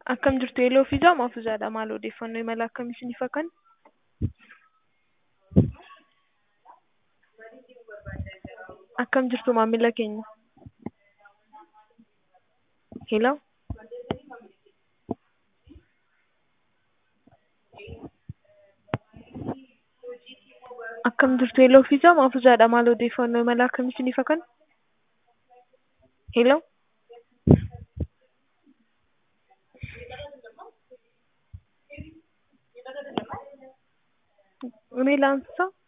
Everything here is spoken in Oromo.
Akkam jirtu Yellow Fiizaa moo Fiizaadha? Maal odeeffannoo imala akkamii isiniif akan? Akkam jirtu maamila keenya? Hello? Akkam jirtu Yellow Fiizaa moo Fiizaadha? Maal odeeffannoo imala akkamii isiniif akan? Hello? እኔ ላንሳ